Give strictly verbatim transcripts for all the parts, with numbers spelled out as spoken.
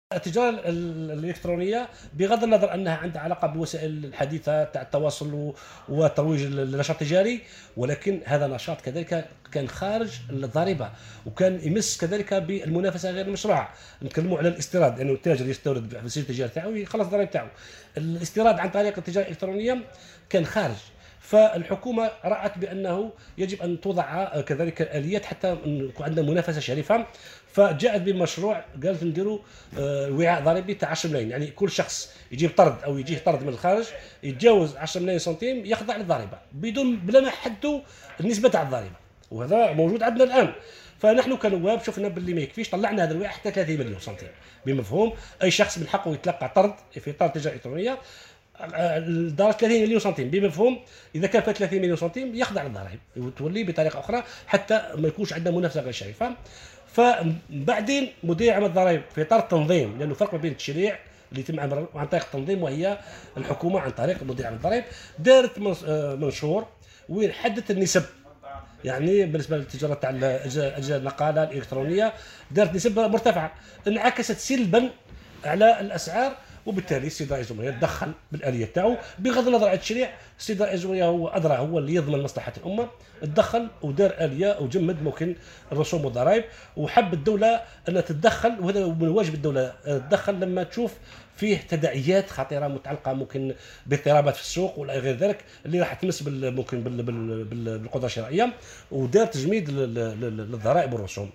التجارة ال- الإلكترونية بغض النظر أنها عندها علاقة بالوسائل الحديثة تاع التواصل و- وترويج النشاط التجاري، ولكن هذا نشاط كذلك كان خارج الضريبة، وكان يمس كذلك بالمنافسة غير المشروعة. نتكلموا على الاستيراد، لأنه يعني التاجر يستورد في السجل التجاري تاعو يخلص الضرائب تاعو. الاستيراد عن طريق التجارة الإلكترونية كان خارج، فالحكومة رأت بأنه يجب أن توضع كذلك الآليات حتى يكون عندنا منافسة شريفة، فجاءت بمشروع قالت نديروا آه، وعاء ضريبي تاع عشرة ملايين، يعني كل شخص يجيب طرد او يجيه طرد من الخارج يتجاوز عشرة ملايين سنتيم يخضع للضريبه بدون بلا ما يحدوا النسبه تاع الضريبه، وهذا موجود عندنا الان. فنحن كنواب شفنا باللي ما يكفيش، طلعنا هذا الوعاء حتى ثلاثين مليون سنتيم، بمفهوم اي شخص من حقه يتلقى طرد في اطار التجاره الالكترونيه لدرجه ثلاثين مليون سنتيم، بمفهوم اذا كان فات ثلاثين مليون سنتيم يخضع للضرائب وتولي بطريقه اخرى حتى ما يكونش عندنا منافسه غير شريفه. فبعدين مدير عام الضرائب في اطار التنظيم، لانه فرق بين التشريع اللي يتم عن طريق التنظيم وهي الحكومه عن طريق مدير عام الضرائب، دارت منشور وين حددت النسب، يعني بالنسبه للتجاره تاع اجهزه النقاله الالكترونيه دارت نسب مرتفعه انعكست سلبا على الاسعار، وبالتالي السيد رئيس الجمهوريه تدخل بالاليه تاعو بغض النظر عن التشريع. السيد رئيس الجمهوريه هو ادرى، هو اللي يضمن مصلحه الامه، تدخل ودار اليه وجمد ممكن الرسوم والضرائب، وحب الدوله ان تتدخل، وهذا من واجب الدوله تتدخل لما تشوف فيه تداعيات خطيره متعلقه ممكن باضطرابات في السوق ولا غير ذلك اللي راح تمس بال ممكن بال بال بال بالقدره الشرائيه، ودار تجميد للضرائب والرسوم.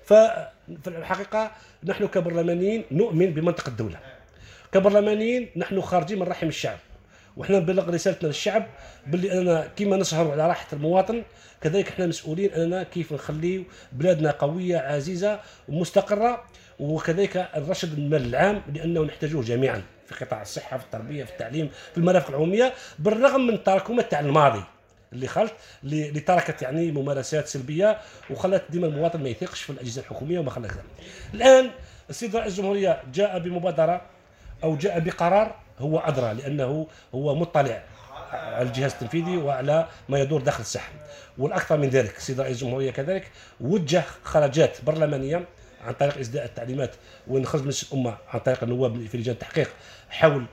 ففي الحقيقه نحن كبرلمانيين نؤمن بمنطق الدوله، كبرلمانيين نحن خارجين من رحم الشعب، وحنا نبلغ رسالتنا للشعب باللي اننا كيما نسهروا على راحه المواطن كذلك احنا مسؤولين اننا كيف نخليو بلادنا قويه عزيزه ومستقره، وكذلك نرشد المال العام لانه نحتاجوه جميعا في قطاع الصحه، في التربيه، في التعليم، في المرافق العموميه، بالرغم من التراكمات تاع الماضي اللي خلت اللي تركت يعني ممارسات سلبيه وخلت ديما المواطن ما يثقش في الاجهزه الحكوميه وما خلى كذا. الان السيد رئيس الجمهوريه جاء بمبادره او جاء بقرار هو ادرى، لانه هو مطلع على الجهاز التنفيذي وعلى ما يدور داخل الساحه. والاكثر من ذلك السيد رئيس الجمهوريه كذلك وجه خرجات برلمانيه عن طريق اصداء التعليمات وين خرج مجلس الامه عن طريق النواب في لجان التحقيق حول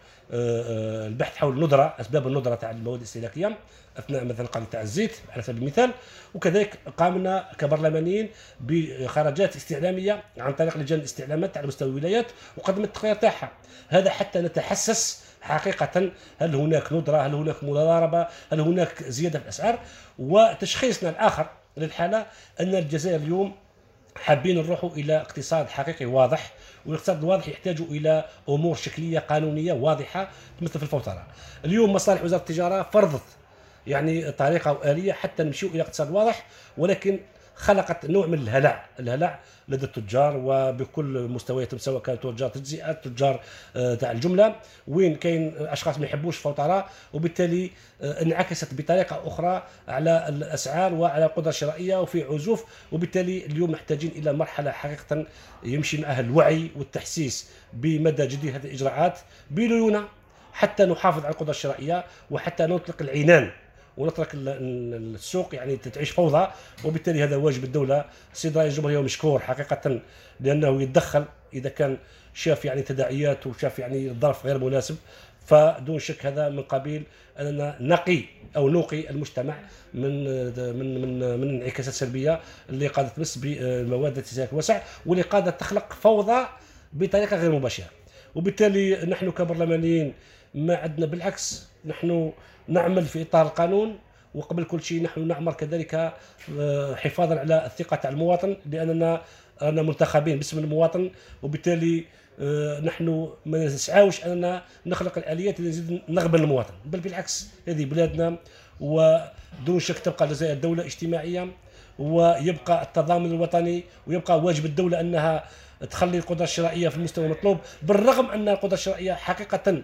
البحث حول الندره، اسباب الندره تاع المواد الاستهلاكيه اثناء مثلا قضيه تاع الزيت على سبيل المثال. وكذلك قامنا كبرلمانيين بخرجات استعلاميه عن طريق لجان الاستعلامات على مستوى الولايات وقدمت التقرير تاعها، هذا حتى نتحسس حقيقه هل هناك ندره، هل هناك مضاربه، هل هناك زياده في الاسعار. وتشخيصنا الاخر للحاله ان الجزائر اليوم حابين نروحوا الى اقتصاد حقيقي واضح، والاقتصاد الواضح يحتاج الى امور شكليه قانونيه واضحه مثل في الفوتره. اليوم مصالح وزاره التجاره فرضت يعني طريقه واليه حتى نمشيو الى اقتصاد واضح، ولكن خلقت نوع من الهلع، الهلع لدى التجار وبكل مستوياتهم، سواء كانوا تجار تجزئه، تجار تاع الجمله، وين كاين اشخاص ما يحبوش الفوتره، وبالتالي انعكست بطريقه اخرى على الاسعار وعلى القدره الشرائيه وفي عزوف. وبالتالي اليوم محتاجين الى مرحله حقيقه يمشي معها الوعي والتحسيس بمدى جدية هذه الاجراءات بليونه حتى نحافظ على القدره الشرائيه وحتى نطلق العنان ونترك السوق يعني تعيش فوضى. وبالتالي هذا واجب الدوله. السيد رئيس الجمهوريه مشكور حقيقه لانه يتدخل اذا كان شاف يعني تداعيات وشاف يعني ظرف غير مناسب، فدون شك هذا من قبيل اننا نقي او نوقي المجتمع من من من من انعكاسات سلبيه اللي قادت تمس بالمواد الاستهلاك الواسع واللي قادت تخلق فوضى بطريقه غير مباشره. وبالتالي نحن كبرلمانيين ما عندنا، بالعكس نحن نعمل في اطار القانون، وقبل كل شيء نحن نعمل كذلك حفاظا على الثقه تاع المواطن، لاننا انا منتخبين باسم المواطن، وبالتالي نحن ما نسعاوش اننا نخلق الاليات اللي نزيد نغبن المواطن، بل بالعكس هذه بلادنا ودون شك تبقى الجزائر دوله اجتماعيه ويبقى التضامن الوطني ويبقى واجب الدوله انها تخلي القدره الشرائيه في المستوى المطلوب، بالرغم ان القدره الشرائيه حقيقه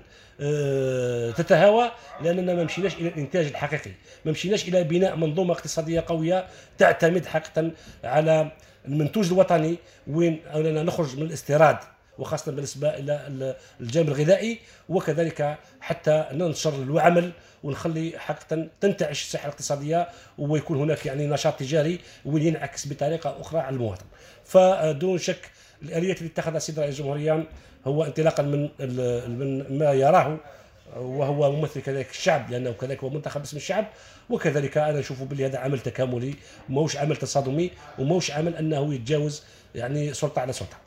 تتهاوى، لاننا ما مشيناش الى الانتاج الحقيقي، ما مشيناش الى بناء منظومه اقتصاديه قويه تعتمد حقيقه على المنتوج الوطني، وين اننا نخرج من الاستيراد وخاصه بالنسبه الى الجانب الغذائي، وكذلك حتى ننشر العمل ونخلي حقيقه تنتعش الساحه الاقتصاديه ويكون هناك يعني نشاط تجاري وينعكس بطريقه اخرى على المواطن. فدون شك الاليات اللي اتخذها السيد رئيس الجمهوريه هو انطلاقا من من ما يراه وهو ممثل كذلك الشعب، لانه كذلك هو منتخب باسم الشعب، وكذلك انا نشوف باللي هذا عمل تكاملي، ماهوش عمل تصادمي، وماهوش عمل انه يتجاوز يعني سلطه على سلطه.